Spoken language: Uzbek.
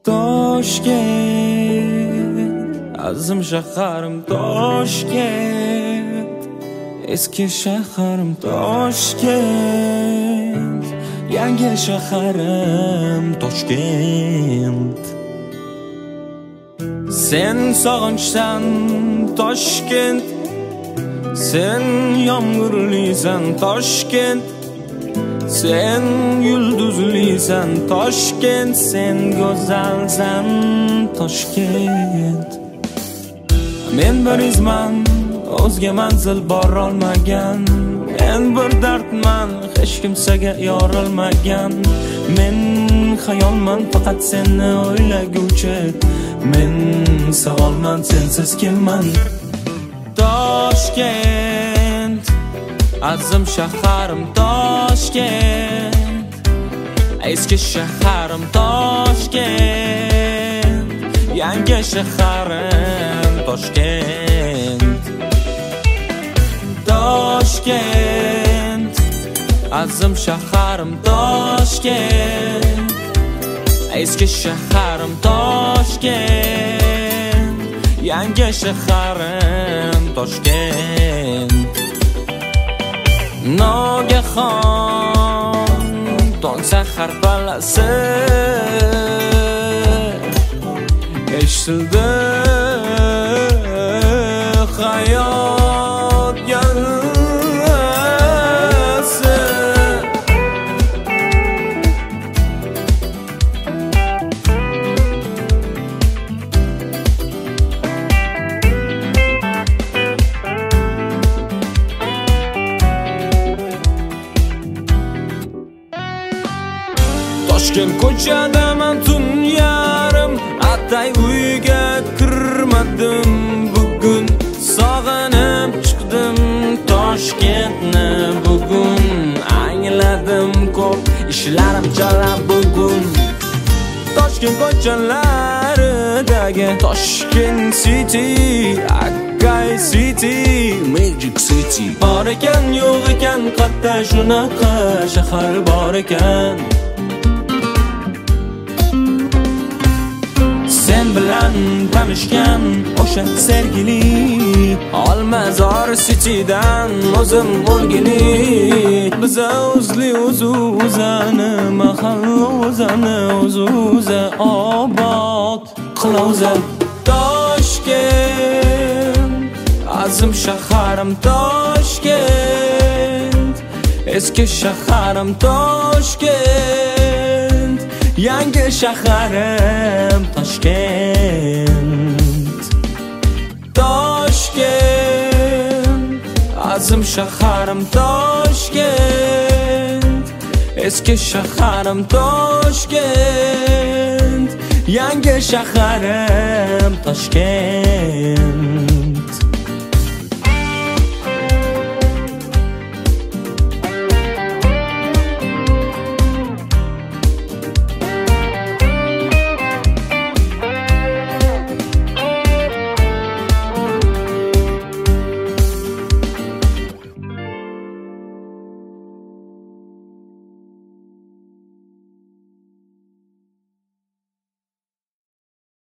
Toshkent, azim shaharim Toshkent, eski shaharim Toshkent, yangi shaharim Toshkent. Sen sog'inchsan Toshkent, sen yomg'irlisan Toshkent, sen yulduzlisan Toshkent, sen go'zalsan Toshkent. Men bir izman, o'zga manzil borolmagan, men bir dardman, hech kimsaga yorilmagan. Men xayolman faqat seni o'ylaguvchi, men savolman sensiz kimman. Toshkent, azim shaharim Toshkent, eski shaharim Toshkent, yangi shaharim Toshkent. Toshkent, azim shaharim Toshkent, eski shaharim Toshkent, yangi shaharim Toshkent. Nogahon tong sahar palasi eshitildi hayot yarasi. Toshkent ko'chadaman tun yarim, atay uyga kirmadim bugun. Sog'inib chiqdim Toshkentni bugun, angladim ko'p ishlarim chala bugun. Toshkent ko'chalaridagi Toshkent City, Akay City, Magic City. Bor ekan yo'q ekan qatta shunaqa shahar bor ekan. Sen bilan tanishgan o'sha sergili Olmazor Citydan o'zim o'lgili. Biza o'zli o'zani mahalla o'zani o'z-o'zi obod qilo'zi. Toshkent, azim shaharim Toshkent, eski shaharim Toshkent, yangi shaharim Toshkent. Toshkent, azim shaharim Toshkent, eski shaharim Toshkent, yangi shaharim Toshkent.